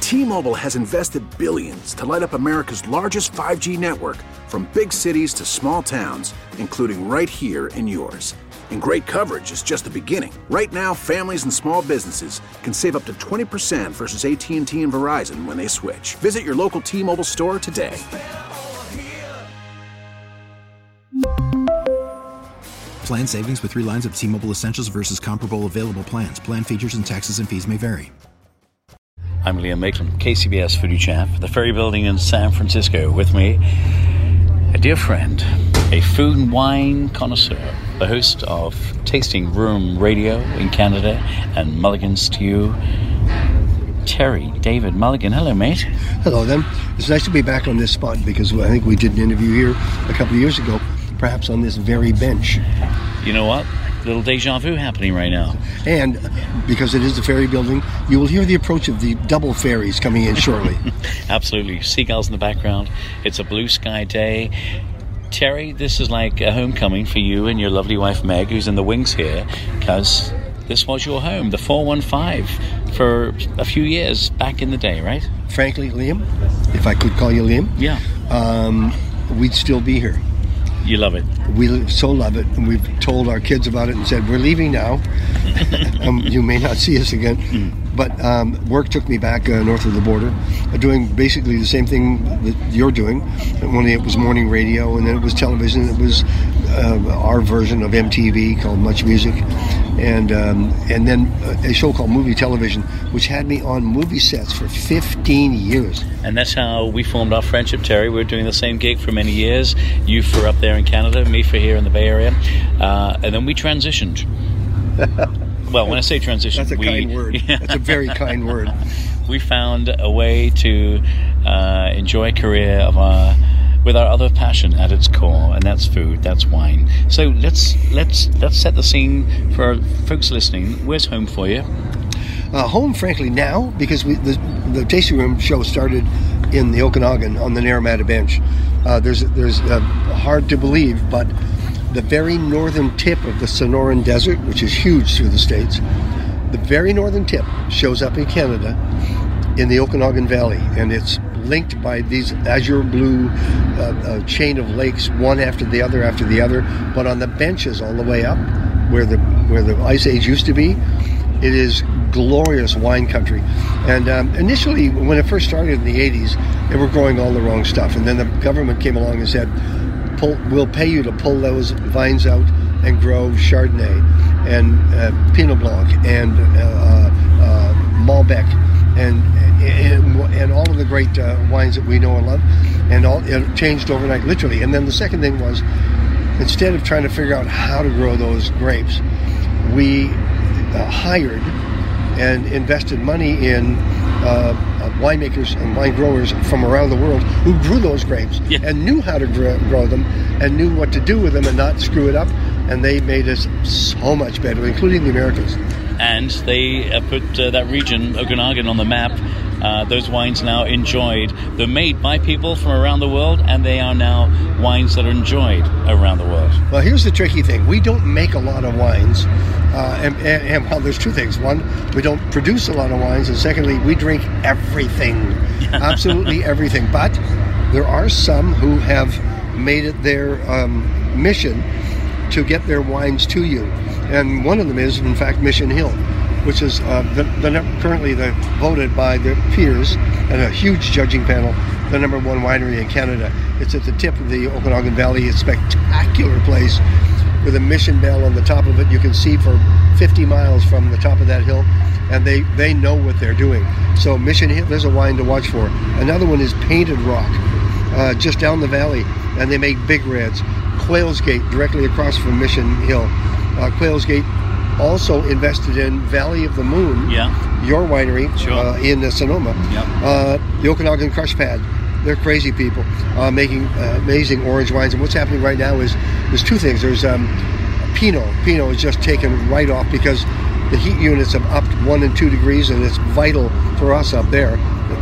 T-Mobile has invested billions to light up America's largest 5G network, from big cities to small towns, including right here in yours. And great coverage is just the beginning. Right now, families and small businesses can save up to 20% versus AT&T and Verizon when they switch. Visit your local T-Mobile store today. Plan savings with 3 lines of T-Mobile Essentials versus comparable available plans. Plan features and taxes and fees may vary. I'm Liam Maitland, KCBS Foodie Chap, the Ferry Building in San Francisco. With me, a dear friend, a food and wine connoisseur, the host of Tasting Room Radio in Canada and Mulligan Stew, Terry David Mulligan. Hello, mate. Hello, then. It's nice to be back on this spot because I think we did an interview here a couple of years ago, perhaps on this very bench. You know what? Little deja vu happening right now. And because it is the ferry building, you will hear the approach of the double ferries coming in shortly. Absolutely. Seagulls in the background. It's a blue sky day. Terry, this is like a homecoming for you and your lovely wife Meg, who's in the wings here, because this was your home, the 415, for a few years back in the day, right? Frankly, Liam, if I could call you Liam, yeah, we'd still be here. You love it. We so love it, and we've told our kids about it and said, we're leaving now. You may not see us again. But work took me back north of the border, doing basically the same thing that you're doing. Only it was morning radio, and then it was television. It was our version of MTV called Much Music. And then a show called Movie Television, which had me on movie sets for 15 years. And that's how we formed our friendship, Terry. We were doing the same gig for many years. You for up there in Canada, me for here in the Bay Area. And then we transitioned. Well, when I say transition, that's a kind word. Yeah. That's a very kind word. We found a way to enjoy a career of with our other passion at its core, and that's food, that's wine. So let's set the scene for folks listening. Where's home for you? Home, frankly, now, because the Tasting Room show started in the Okanagan on the Naramata Bench. There's hard to believe, but the very northern tip of the Sonoran Desert, which is huge through the States, the very northern tip shows up in Canada in the Okanagan Valley, and it's linked by these azure blue chain of lakes, one after the other, but on the benches all the way up where the Ice Age used to be, it is glorious wine country. And initially, when it first started in the 80s, they were growing all the wrong stuff, and then the government came along and said, we'll pay you to pull those vines out and grow Chardonnay and Pinot Blanc and Malbec and all of the great wines that we know and love. And it changed overnight, literally. And then the second thing was, instead of trying to figure out how to grow those grapes, we hired and invested money in winemakers and wine growers from around the world who grew those grapes and knew how to grow them and knew what to do with them and not screw it up. And they made us so much better, including the Americans. And they put that region, Okanagan, on the map. Those wines now enjoyed. They're made by people from around the world, and they are now wines that are enjoyed around the world. Well, here's the tricky thing. We don't make a lot of wines. And well, there's two things. One, we don't produce a lot of wines. And secondly, we drink everything. Absolutely everything. But there are some who have made it their mission to get their wines to you. And one of them is, in fact, Mission Hill, which is currently voted by their peers and a huge judging panel, the number one winery in Canada. It's at the tip of the Okanagan Valley. It's a spectacular place with a mission bell on the top of it. You can see for 50 miles from the top of that hill, and they know what they're doing. So Mission Hill, there's a wine to watch for. Another one is Painted Rock, just down the valley, and they make big reds. Quails Gate, directly across from Mission Hill. Quails Gate also invested in Valley of the Moon, your winery, in Sonoma. The Okanagan Crush Pad, they're crazy people making amazing orange wines. And what's happening right now is there's two things. There's Pinot. Pinot is just taken right off because the heat units have upped 1 and 2 degrees, and it's vital for us up there.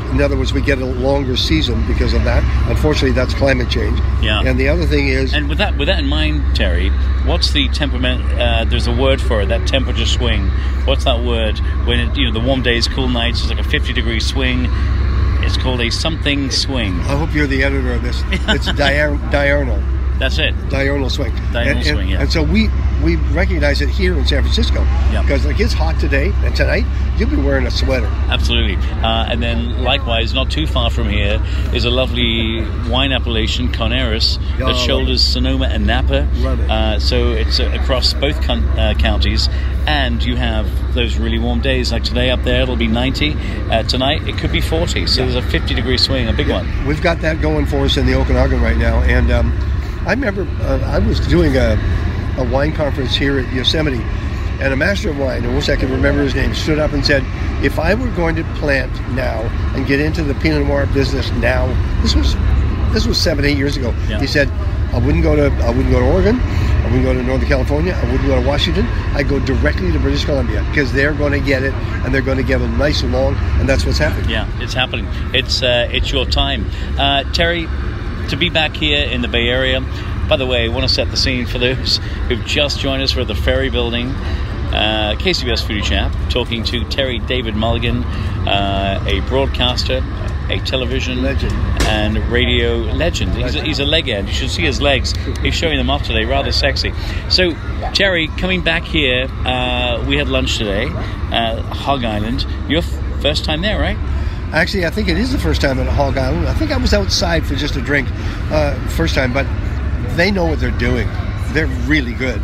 in other words, we get a longer season because of that. Unfortunately, that's climate change. Yeah. And the other thing is, and with that in mind, Terry, what's the temperament? There's a word for it. That temperature swing. What's that word? When the warm days, cool nights, it's like a 50-degree swing. It's called a something swing. I hope you're the editor of this. It's diurnal. That's it. Diurnal swing. Diurnal swing, yeah. And so we recognize it here in San Francisco. Yeah. Because like it's hot today, and tonight you'll be wearing a sweater. Absolutely. And then likewise, not too far from here is a lovely wine appellation, Carneros, that shoulders Sonoma and Napa. Love it. So it's across both counties, and you have those really warm days. Like today up there, it'll be 90. Tonight, it could be 40. So there's a 50-degree swing, a big one. We've got that going for us in the Okanagan right now. And I remember I was doing a wine conference here at Yosemite, and a master of wine, I wish I could remember his name, stood up and said, if I were going to plant now and get into the Pinot Noir business now, this was 7-8 years ago. Yeah. He said, I wouldn't go to Oregon, I wouldn't go to Northern California, I wouldn't go to Washington, I'd go directly to British Columbia, because they're going to get it, and they're going to get a nice long, and that's what's happening. Yeah, it's happening. It's your time. Terry, to be back here in the Bay Area. By the way, I want to set the scene for those who've just joined us. We're at the Ferry Building, KCBS Foodie Chat, talking to Terry David Mulligan, a broadcaster, a television legend, and radio legend. He's a leg end. You should see his legs. He's showing them off today, rather sexy. So, Terry, coming back here, we had lunch today at Hog Island. Your first time there, right? Actually, I think it is the first time at Hog Island. I think I was outside for just a drink first time, but they know what they're doing. They're really good.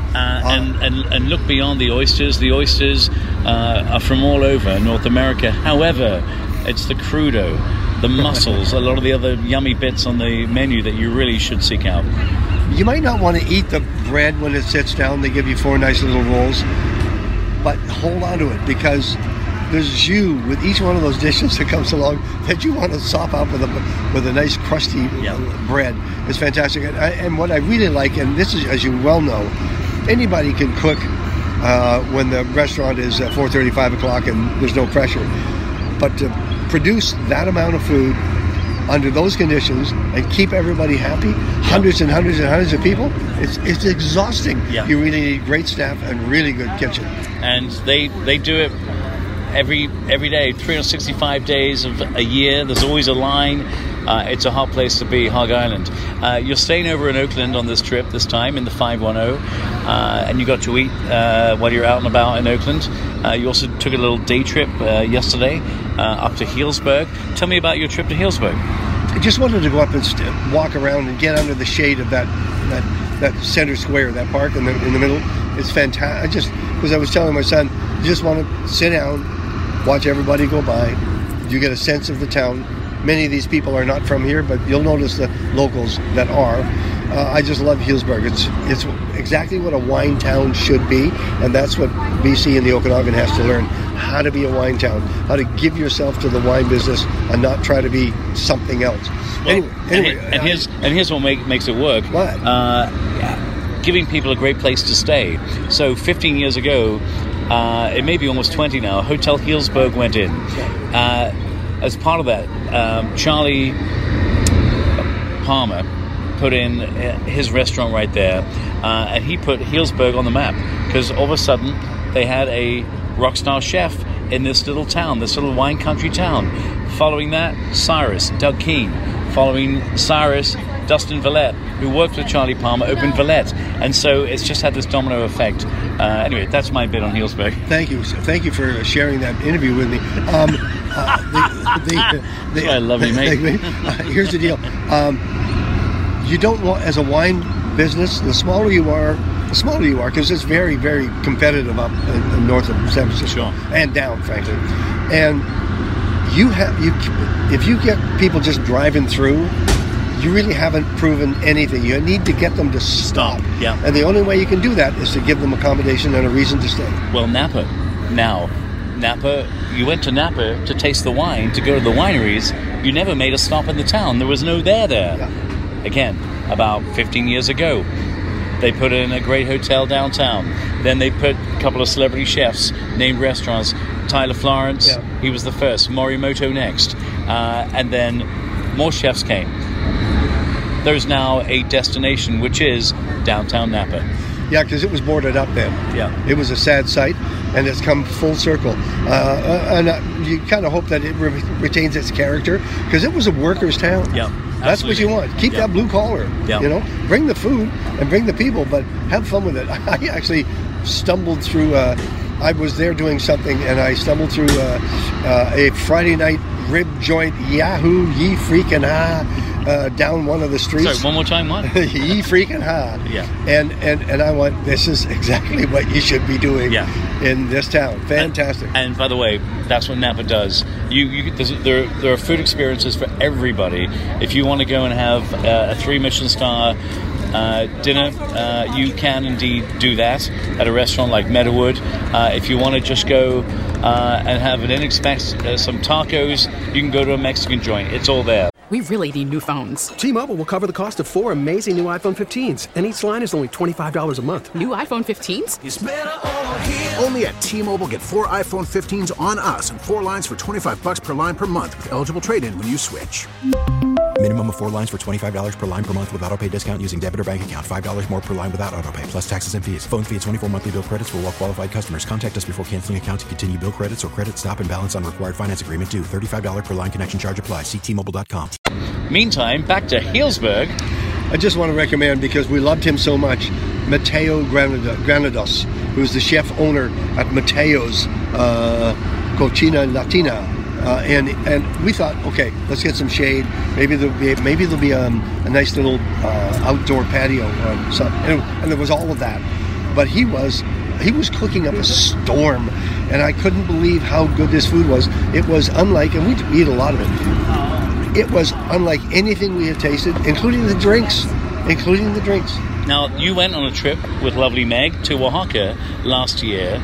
And look beyond the oysters. The oysters are from all over North America. However, it's the crudo, the mussels, a lot of the other yummy bits on the menu that you really should seek out. You might not want to eat the bread when it sits down. They give you 4 nice little rolls. But hold on to it, because there's jus with each one of those dishes that comes along that you want to sop up with a nice crusty bread. It's fantastic. And what I really like, and this is, as you well know, anybody can cook when the restaurant is 4:30, 5 o'clock and there's no pressure. But to produce that amount of food under those conditions and keep everybody happy, hundreds and hundreds and hundreds of people, it's exhausting. Yeah. You really need great staff and really good kitchen. And they do it every day, 365 days of a year. There's always a line. It's a hot place to be, Hog Island. You're staying over in Oakland on this trip this time in the 510, and you got to eat while you're out and about in Oakland. You also took a little day trip yesterday up to Healdsburg. Tell me about your trip to Healdsburg. I just wanted to go up and walk around and get under the shade of that center square, that park in the middle. It's fantastic. Because I was telling my son, you just want to sit down, watch everybody go by. You get a sense of the town. Many of these people are not from here, but you'll notice the locals that are. I just love Healdsburg. It's exactly what a wine town should be, and that's what BC and the Okanagan has to learn: how to be a wine town, how to give yourself to the wine business, and not try to be something else. Well, anyway, here's what makes it work. What? Giving people a great place to stay. So 15 years ago, it may be almost 20 now, Hotel Healdsburg went in. As part of that, Charlie Palmer put in his restaurant right there, and he put Healdsburg on the map, because all of a sudden they had a rock star chef in this little town, this little wine country town. Following that, Cyrus, Doug Keane. Following Cyrus, Dustin Villette, who worked with Charlie Palmer, opened Villette. And so it's just had this domino effect. Anyway, that's my bit on Healdsburg. Thank you for sharing that interview with me. That's why I love you, mate. Here's the deal. You don't want, as a wine business, the smaller you are, because it's very, very competitive up in north of San Francisco. Sure. And down, frankly. And if you get people just driving through, you really haven't proven anything. You need to get them to stop. Yeah. And the only way you can do that is to give them accommodation and a reason to stay. Well, Napa, you went to Napa to taste the wine, to go to the wineries. You never made a stop in the town. There was no there. Yeah. Again, about 15 years ago, they put in a great hotel downtown. Then they put a couple of celebrity chefs, named restaurants, Tyler Florence, Yeah. he was the first. Morimoto next. And then more chefs came. There's now a destination, which is downtown Napa. Yeah, because it was boarded up then. Yeah. It was a sad sight, and it's come full circle. And you kind of hope that it retains its character, because it was a workers' town. Yeah, That's what you want. Keep that blue collar. Yeah. You know, bring the food and bring the people, but have fun with it. I actually stumbled through. I was there doing something, and I stumbled through a Friday night rib joint. Yahoo, ye freaking down one of the streets. Sorry, one more time, what? Ye freaking Yeah. And I went, this is exactly what you should be doing in this town. Fantastic. And by the way, that's what Napa does. There are food experiences for everybody. If you want to go and have a 3 Michelin star dinner, you can indeed do that at a restaurant like Meadowood. If you want to just go and have some tacos, you can go to a Mexican joint. It's all there. We really need new phones. T-Mobile will cover the cost of 4 amazing new iPhone 15s, and each line is only $25 a month. New iPhone 15s? It's better over here. Only at T-Mobile, get 4 iPhone 15s on us and 4 lines for $25 per line per month with eligible trade-in when you switch. Minimum of 4 lines for $25 per line per month with autopay discount using debit or bank account. $5 more per line without autopay, plus taxes and fees. Phone fee at 24 monthly bill credits for well-qualified customers. Contact us before canceling account to continue bill credits or credit stop and balance on required finance agreement due. $35 per line connection charge applies. See T-Mobile.com. Meantime, back to Healdsburg. I just want to recommend, because we loved him so much, Mateo Granados, who's the chef owner at Mateo's Cocina Latina. And we thought, okay, let's get some shade. Maybe there'll be a nice little outdoor patio or something. And there was all of that. But he was cooking up a storm, and I couldn't believe how good this food was. It was unlike, and we eat a lot of it. It was unlike anything we had tasted, including the drinks. Now, you went on a trip with lovely Meg to Oaxaca last year.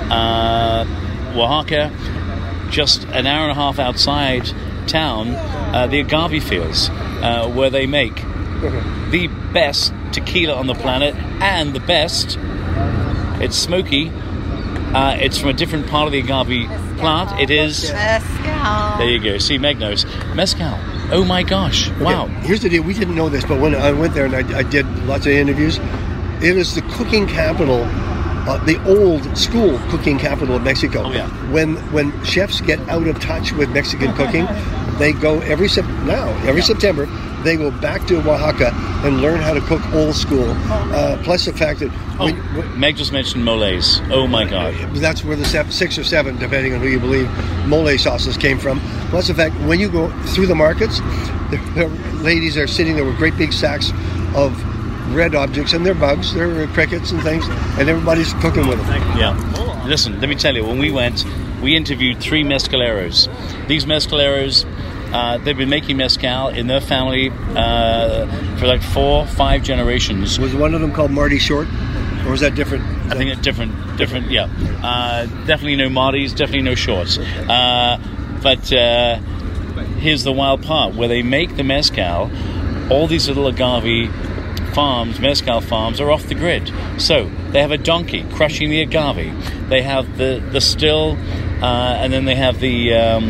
Oaxaca, just an hour and a half outside town, the agave fields, where they make the best tequila on the planet, and the best. It's smoky. It's from a different part of the agave plant. It is Mezcal. There you go. See, Meg knows. Mezcal. Oh my gosh. Wow. Okay, here's the deal. We didn't know this, but when I went there and I did lots of interviews, it is the cooking capital, the old school cooking capital of Mexico. Oh, yeah. When chefs get out of touch with Mexican cooking, they go every September, they go back to Oaxaca and learn how to cook old school. Plus the fact that Meg just mentioned moles. Oh my God. That's where the 6 or 7, depending on who you believe, mole sauces came from. Plus the fact, when you go through the markets, the ladies are sitting there with great big sacks of red objects, and they're bugs, they're crickets and things, and everybody's cooking with them. Yeah. Listen, let me tell you, when we went, we interviewed 3 mezcaleros. These mezcaleros, they've been making mezcal in their family for like 4-5 generations. Was one of them called Marty Short, or was that different? I think it's different. Yeah. Definitely no Martys, definitely no Shorts. But here's the wild part: where they make the mezcal, all these little agave farms, mezcal farms, are off the grid. So they have a donkey crushing the agave. They have the still, and then they have the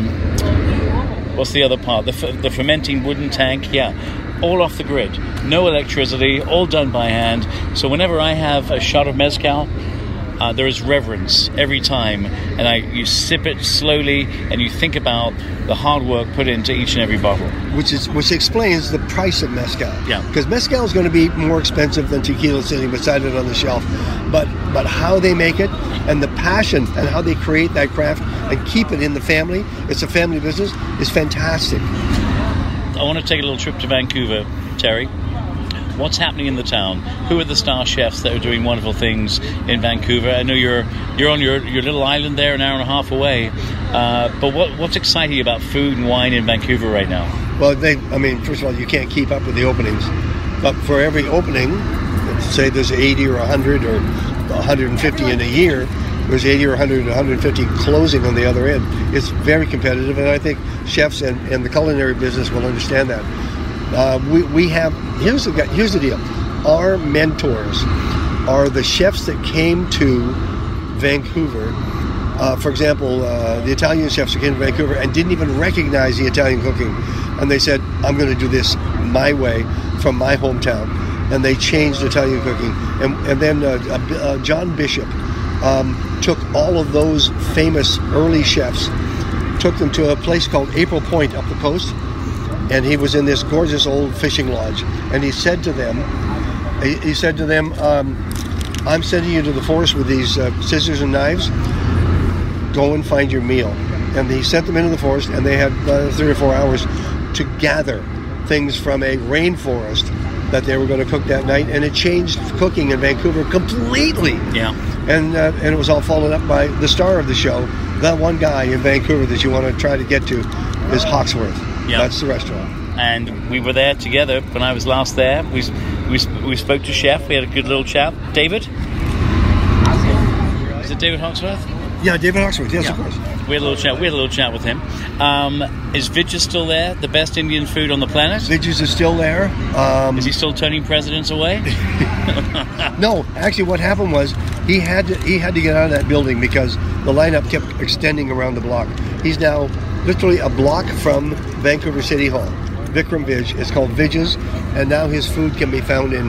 what's the other part? The fermenting wooden tank. Yeah, all off the grid. No electricity. All done by hand. So whenever I have a shot of mezcal, there is reverence every time, and you sip it slowly, and you think about the hard work put into each and every bottle. Which explains the price of mezcal. Yeah. Because mezcal is going to be more expensive than tequila sitting beside it on the shelf. But how they make it, and the passion, and how they create that craft and keep it in the family, it's a family business, is fantastic. I want to take a little trip to Vancouver, Terry. What's happening in the town? Who are the star chefs that are doing wonderful things in Vancouver? I know you're on your little island there, an hour and a half away. But what's exciting about food and wine in Vancouver right now? Well, first of all, you can't keep up with the openings. But for every opening, let's say there's 80 or 100 or 150 in a year, there's 80 or 100 or 150 closing on the other end. It's very competitive, and I think chefs and the culinary business will understand that. We have, here's the deal. Our mentors are the chefs that came to Vancouver For example, the Italian chefs who came to Vancouver and didn't even recognize the Italian cooking. And they said, I'm going to do this my way from my hometown. And they changed Italian cooking. And then John Bishop took all of those famous early chefs, took them to a place called April Point up the coast. And he was in this gorgeous old fishing lodge. And he said to them, I'm sending you to the forest with these scissors and knives. Go and find your meal. And he sent them into the forest, and they had 3 or 4 hours to gather things from a rainforest that they were going to cook that night. And it changed cooking in Vancouver completely. Yeah. And it was all followed up by the star of the show. That one guy in Vancouver that you want to try to get to is Hawksworth. Yeah. That's the restaurant. And we were there together when I was last there. We spoke to chef. We had a good little chat. David? Is it David Hawksworth? Yeah, David Hawksworth. Yes, of course. We had a little chat with him. Is Vidges still there? The best Indian food on the planet? Vidges is still there. Is he still turning presidents away? No, actually, what happened was he had to get out of that building because the lineup kept extending around the block. He's now literally a block from Vancouver City Hall. Vikram Vij. It's called Vidges, and now his food can be found in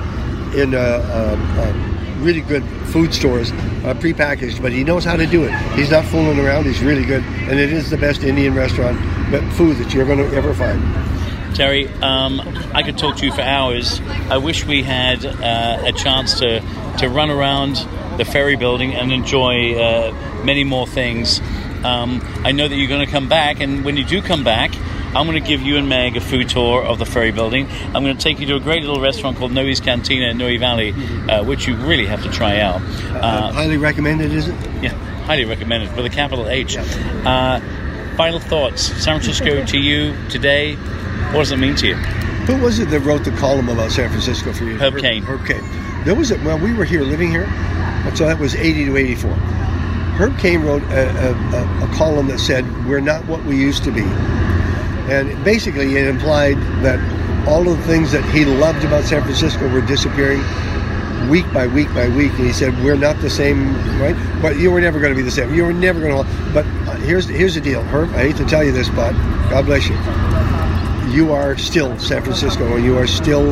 really good food stores, prepackaged. But he knows how to do it. He's not fooling around. He's really good, and it is the best Indian restaurant food that you're going to ever find. Terry, I could talk to you for hours. I wish we had a chance to run around the Ferry Building and enjoy many more things. I know that you're going to come back, and when you do come back, I'm going to give you and Meg a food tour of the Ferry Building. I'm going to take you to a great little restaurant called Noe's Cantina in Noe Valley, which you really have to try out. Highly recommended, is it? Yeah, highly recommended, with a capital H. Final thoughts. San Francisco to you today, what does it mean to you? Who was it that wrote the column about San Francisco for you? Herb Caen. Herb Caen. There was we were living here, so that was 80 to 84. Herb Caen wrote a column that said, we're not what we used to be. And basically it implied that all of the things that he loved about San Francisco were disappearing week by week by week. And he said, we're not the same, right? But you were never going to be the same. You were never going to... But here's the deal. Herb, I hate to tell you this, but God bless you. You are still San Francisco, and you are still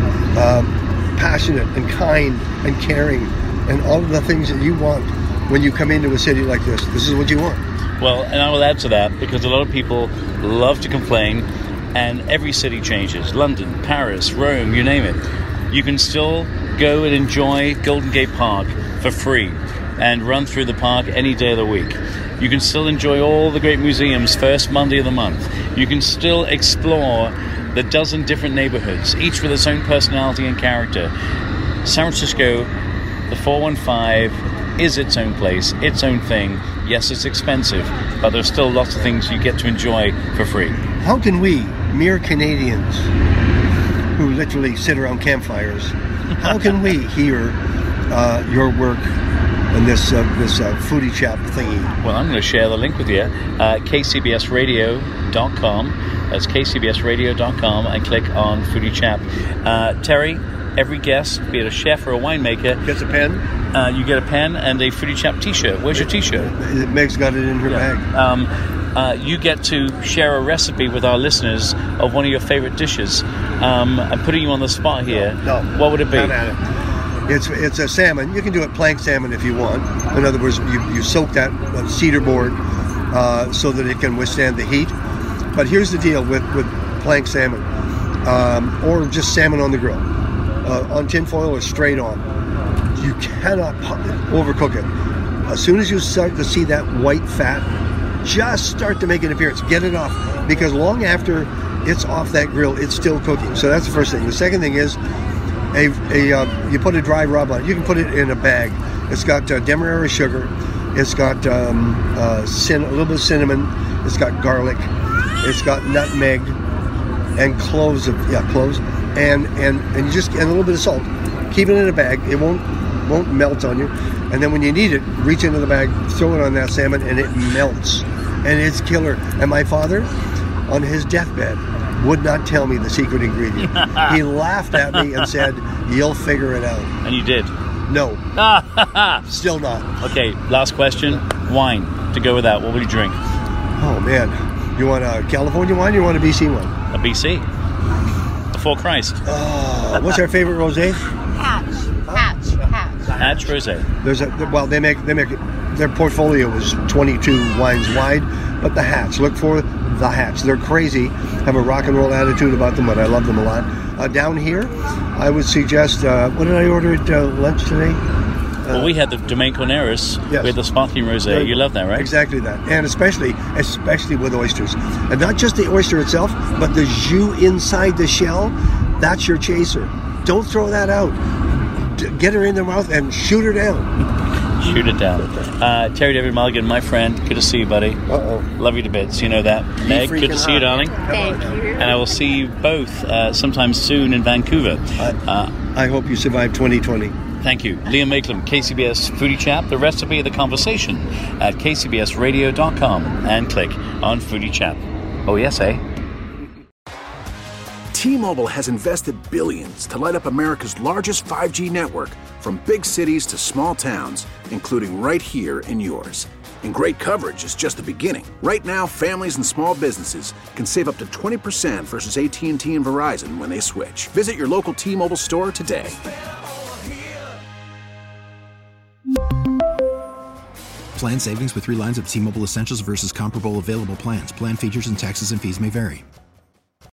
passionate and kind and caring and all of the things that you want when you come into a city like this. This is what you want. Well, and I will add to that, because a lot of people love to complain, and every city changes. London, Paris, Rome, you name it. You can still go and enjoy Golden Gate Park for free and run through the park any day of the week. You can still enjoy all the great museums first Monday of the month. You can still explore the dozen different neighborhoods, each with its own personality and character. San Francisco, the 415, is its own place, its own thing. Yes, it's expensive, but there's still lots of things you get to enjoy for free. How can we, mere Canadians, who literally sit around campfires, how can we hear your work and this foodie chat thingy? Well, I'm going to share the link with you. KCBSradio.com. That's KCBSradio.com, and click on Foodie Chat. Terry, every guest, be it a chef or a winemaker, gets a pen. You get a pen and a Foodie Chat t-shirt. Where's your t-shirt? Meg's got it in her bag. You get to share a recipe with our listeners of one of your favorite dishes. I'm putting you on the spot here. No. What would it be? Not at it. It's a salmon. You can do it plank salmon if you want. In other words, you soak that cedar board so that it can withstand the heat. But here's the deal with plank salmon, or just salmon on the grill, on tin foil or straight on. You cannot overcook it. As soon as you start to see that white fat just start to make an appearance, get it off, because long after it's off that grill, it's still cooking. So that's the first thing. The second thing is you put a dry rub on it. You can put it in a bag. It's got demerara sugar. It's got a little bit of cinnamon. It's got garlic. It's got nutmeg and cloves, and you just and a little bit of salt. Keep it in a bag. It won't melt on you. And then when you need it, reach into the bag, throw it on that salmon, and it melts. And it's killer. And my father, on his deathbed, would not tell me the secret ingredient. He laughed at me and said, "You'll figure it out." And you did? No. Still not. Okay, last question. Wine. to go with that, what will you drink? Oh, man. You want a California wine or you want a BC one? A BC. Before Christ. What's our favorite rosé? Hatch Rosé. They make their portfolio is 22 wines wide, but the Hatch. Look for the Hatch. They're crazy, have a rock and roll attitude about them, but I love them a lot. Down here, I would suggest, what did I order at lunch today? Well, we had the Domaine Corneris with the sparkling rosé. You love that, right? Exactly that, and especially with oysters, and not just the oyster itself, but the jus inside the shell. That's your chaser. Don't throw that out. Get her in the mouth and shoot her down. Shoot it down. Terry David Mulligan, my friend. Good to see you, buddy. Love you to bits. You know that. Meg, good to see you, darling. Thank you. And I will see you both sometime soon in Vancouver. I hope you survive 2020. Thank you. Liam Maitland, KCBS Foodie Chap. The recipe of the conversation at kcbsradio.com and click on Foodie Chap. Oh, yes, eh? T-Mobile has invested billions to light up America's largest 5G network, from big cities to small towns, including right here in yours. And great coverage is just the beginning. Right now, families and small businesses can save up to 20% versus AT&T and Verizon when they switch. Visit your local T-Mobile store today. Plan savings with 3 lines of T-Mobile Essentials versus comparable available plans. Plan features and taxes and fees may vary.